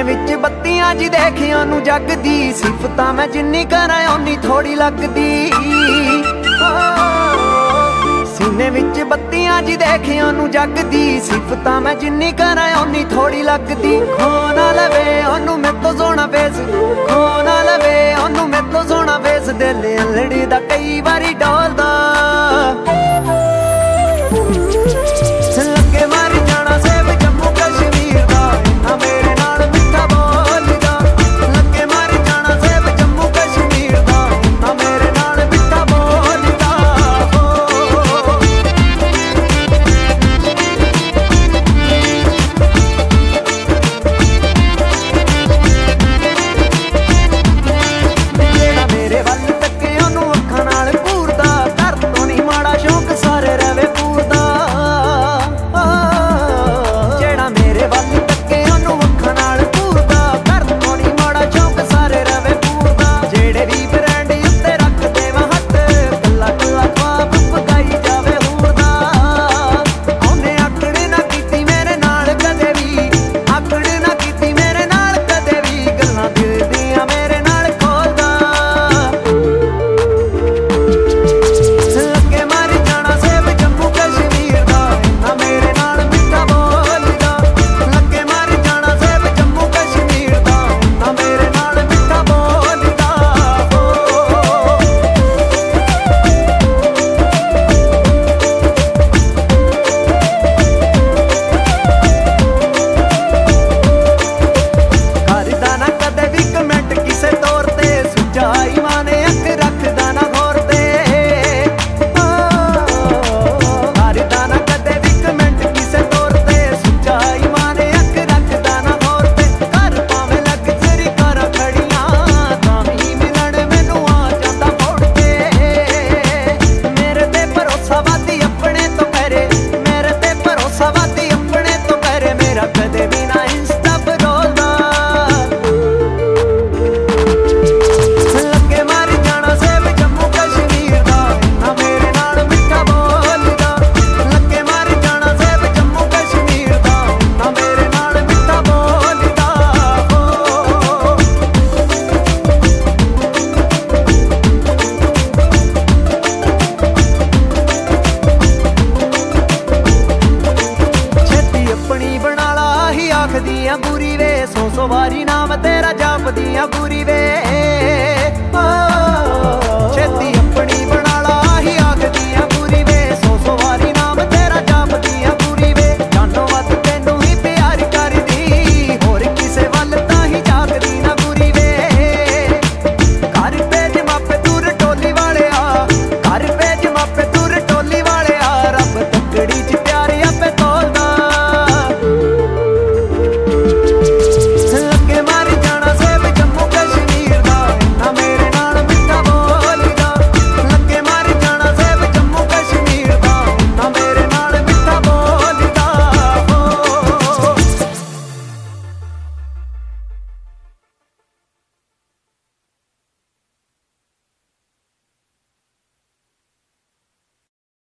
ਵਿੱਚ ਬੱਤੀਆਂ ਜੀ ਦੇਖਿਆ ਨੂੰ ਜਗਦੀ, ਸਿਫਤਾਂ ਮੈਂ ਜਿੰਨੀ ਕਰਾਂ ਓਨੀ ਥੋੜੀ ਲੱਗਦੀ। ਸੀਨੇ ਵਿੱਚ ਬੱਤੀਆਂ ਜੀ ਦੇਖਿਆ ਨੂੰ ਜਗਦੀ, ਸਿਫਤਾਂ ਮੈਂ ਜਿੰਨੀ ਕਰਾਂ ਓਨੀ ਥੋੜੀ ਲੱਗਦੀ। ਖੋ ਨਾ ਲਵੇ ਉਹਨੂੰ ਮੇਰੇ ਤੋਂ ਸੋਹਣਾ ਫੇਸ, ਖੋ ਨਾ ਲਵੇ ਉਹਨੂੰ ਮੇਰੇ ਤੋਂ ਸੋਹਣਾ ਫੇਸ। ਦਿਲ ਅਲੜੀ ਦਾ ਕਈ ਵਾਰੀ ਡੋਲਦਾ।